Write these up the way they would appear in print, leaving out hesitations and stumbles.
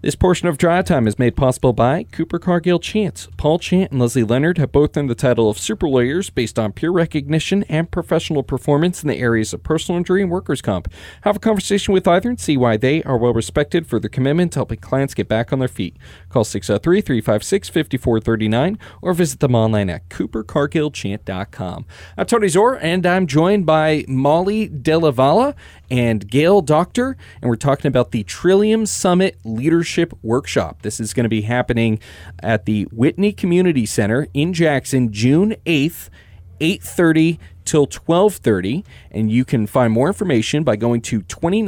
This portion of Drive Time is made possible by Cooper Cargill Chance. Paul Chant and Leslie Leonard have both earned the title of super lawyers based on peer recognition and professional performance in the areas of personal injury and workers' comp. Have a conversation with either and see why they are well respected for their commitment to helping clients get back on their feet. Call 603-356-5439 or visit them online at coopercargillchant.com. I'm Tony Zor, and I'm joined by Molly Della Valle and Gail Doctor, and we're talking about the Trillium Summit Leadership Workshop. This is going to be happening at the Whitney Community Center in Jackson, June 8th, 8:30 till 12:30, and you can find more information by going to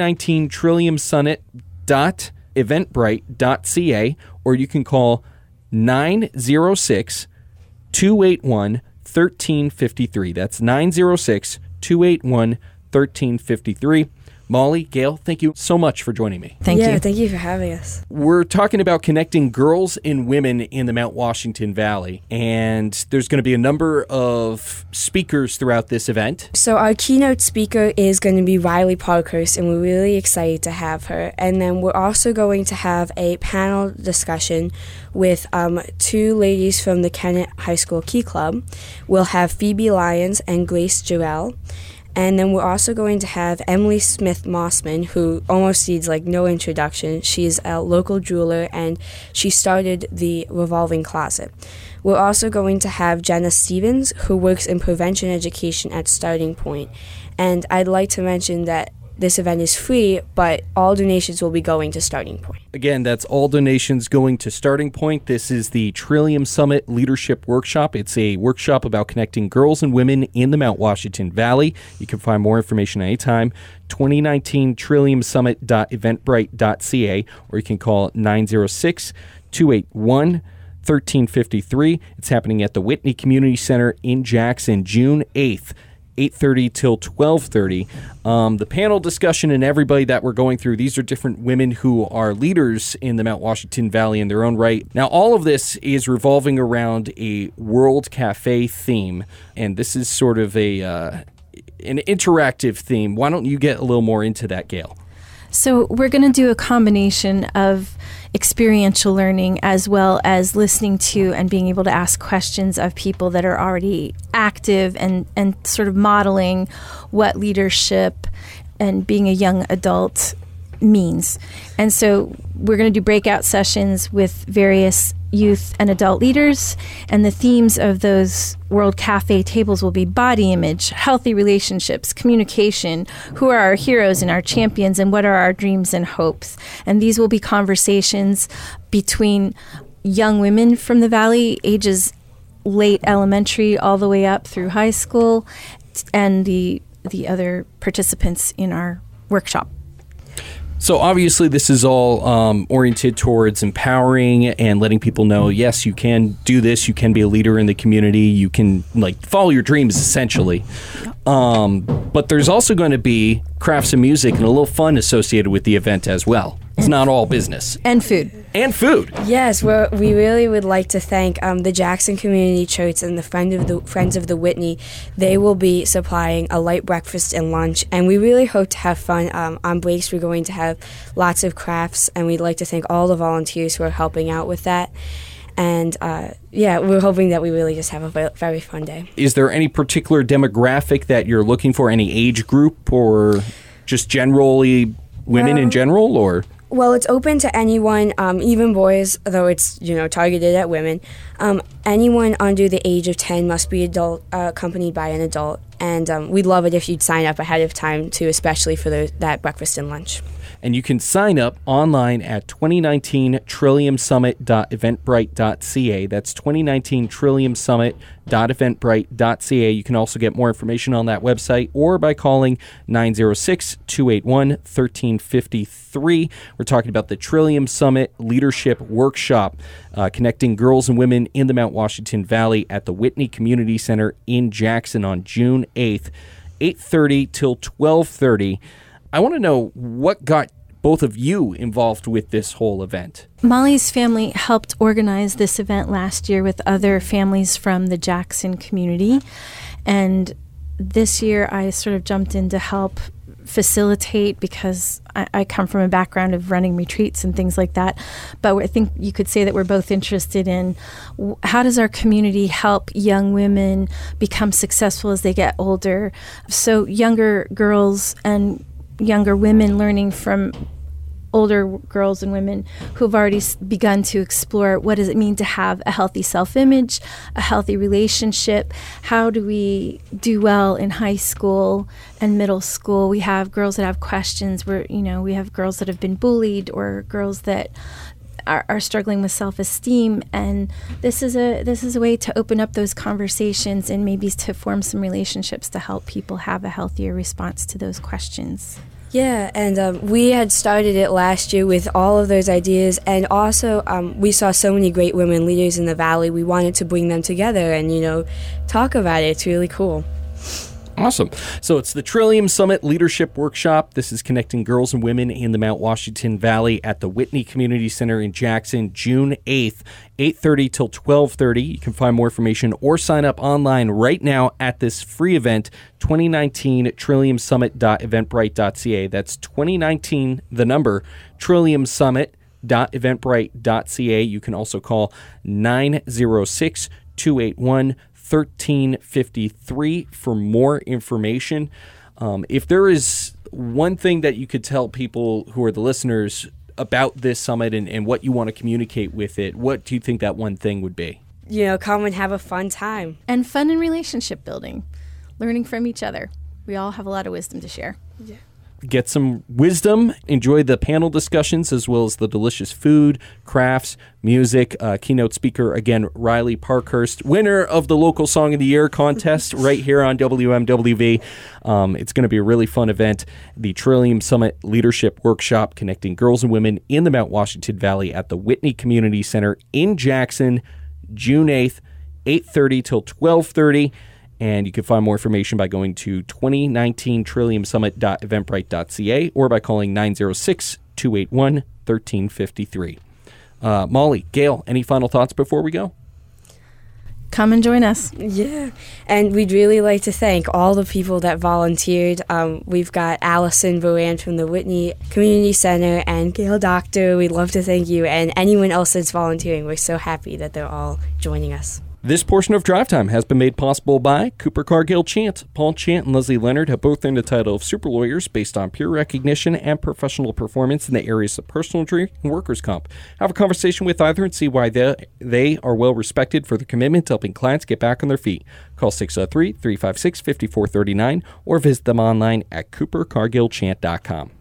2019trilliumsummit.eventbrite.ca, or you can call 906-281-1353. That's 906-281-1353. Molly, Gail, thank you so much for joining me. Thank you. Thank you for having us. We're talking about connecting girls and women in the Mount Washington Valley, and there's going to be a number of speakers throughout this event. So our keynote speaker is going to be Riley Parkhurst, and we're really excited to have her. And then we're also going to have a panel discussion with two ladies from the Kennett High School Key Club. We'll have Phoebe Lyons and Grace Jarrell. And then we're also going to have Emily Smith Mossman, who almost needs no introduction. She's a local jeweler, and she started the Revolving Closet. We're also going to have Jenna Stevens, who works in prevention education at Starting Point. And I'd like to mention that this event is free, but all donations will be going to Starting Point. Again, that's all donations going to Starting Point. This is the Trillium Summit Leadership Workshop. It's a workshop about connecting girls and women in the Mount Washington Valley. You can find more information anytime. 2019trilliumsummit.eventbrite.ca, or you can call 906-281-1353. It's happening at the Whitney Community Center in Jackson, June 8th. 8:30 till 12:30. The panel discussion and everybody that we're going through, these are different women who are leaders in the Mount Washington Valley in their own right. Now, all of this is revolving around a World Cafe theme, and this is sort of an interactive theme. Why don't you get a little more into that, Gail? So we're going to do a combination of experiential learning as well as listening to and being able to ask questions of people that are already active and sort of modeling what leadership and being a young adult means. And so we're going to do breakout sessions with various youth and adult leaders, and the themes of those World Cafe tables will be body image, healthy relationships, communication, who are our heroes and our champions, and what are our dreams and hopes. And these will be conversations between young women from the Valley, ages late elementary all the way up through high school, and the other participants in our workshop. So obviously this is all oriented towards empowering and letting people know, yes, you can do this, you can be a leader in the community, you can follow your dreams essentially. But there's also going to be crafts and music and a little fun associated with the event as well. It's not all business. And food. And food. Yes, we really would like to thank the Jackson Community Church and the Friends of the Whitney. They will be supplying a light breakfast and lunch, and we really hope to have fun. On breaks, we're going to have lots of crafts, and we'd like to thank all the volunteers who are helping out with that. And we're hoping that we really just have a very fun day. Is there any particular demographic that you're looking for, any age group, or just generally women in general, or? Well, it's open to anyone, even boys, though it's targeted at women. Anyone under the age of 10 must be accompanied by an adult, and we'd love it if you'd sign up ahead of time too, especially for that breakfast and lunch. And you can sign up online at 2019trilliumsummit.eventbrite.ca. That's 2019trilliumsummit.eventbrite.ca. You can also get more information on that website or by calling 906-281-1353. We're talking about the Trillium Summit Leadership Workshop, connecting girls and women in the Mount Washington Valley at the Whitney Community Center in Jackson on June 8th, 8:30 till 12:30. I want to know what got both of you involved with this whole event. Molly's family helped organize this event last year with other families from the Jackson community. And this year I sort of jumped in to help facilitate, because I come from a background of running retreats and things like that. But I think you could say that we're both interested in how does our community help young women become successful as they get older. So younger girls and younger women learning from older girls and women who've already begun to explore what does it mean to have a healthy self-image, a healthy relationship. How do we do well in high school and middle school? We have girls that have questions where, we have girls that have been bullied or girls that are struggling with self-esteem, and this is a way to open up those conversations and maybe to form some relationships to help people have a healthier response to those questions. Yeah, and we had started it last year with all of those ideas, and also we saw so many great women leaders in the Valley. We wanted to bring them together and, talk about it. It's really cool. Awesome. So it's the Trillium Summit Leadership Workshop. This is connecting girls and women in the Mount Washington Valley at the Whitney Community Center in Jackson, June 8th, 8:30 till 12:30. You can find more information or sign up online right now at this free event, 2019 trilliumsummit.eventbrite.ca. That's 2019, the number, trilliumsummit.eventbrite.ca. You can also call 906-281-1353 for more information. If there is one thing that you could tell people who are the listeners about this summit and what you want to communicate with it, what do you think that one thing would be? Come and have a fun time. And fun in relationship building, learning from each other. We all have a lot of wisdom to share. Yeah. Get some wisdom, enjoy the panel discussions as well as the delicious food, crafts, music. Keynote speaker, again, Riley Parkhurst, winner of the Local Song of the Year contest right here on WMWV. It's going to be a really fun event. The Trillium Summit Leadership Workshop, connecting girls and women in the Mount Washington Valley at the Whitney Community Center in Jackson, June 8th, 8:30 till 12:30. And you can find more information by going to 2019 trilliumsummit.eventbrite.ca or by calling 906-281-1353. Molly, Gail, any final thoughts before we go? Come and join us. Yeah, and we'd really like to thank all the people that volunteered. We've got Allison Boran from the Whitney Community Center and Gail Doctor. We'd love to thank you, and anyone else that's volunteering. We're so happy that they're all joining us. This portion of Drive Time has been made possible by Cooper Cargill Chant. Paul Chant and Leslie Leonard have both earned the title of super lawyers based on peer recognition and professional performance in the areas of personal injury and workers' comp. Have a conversation with either and see why they are well respected for their commitment to helping clients get back on their feet. Call 603-356-5439 or visit them online at coopercargillchant.com.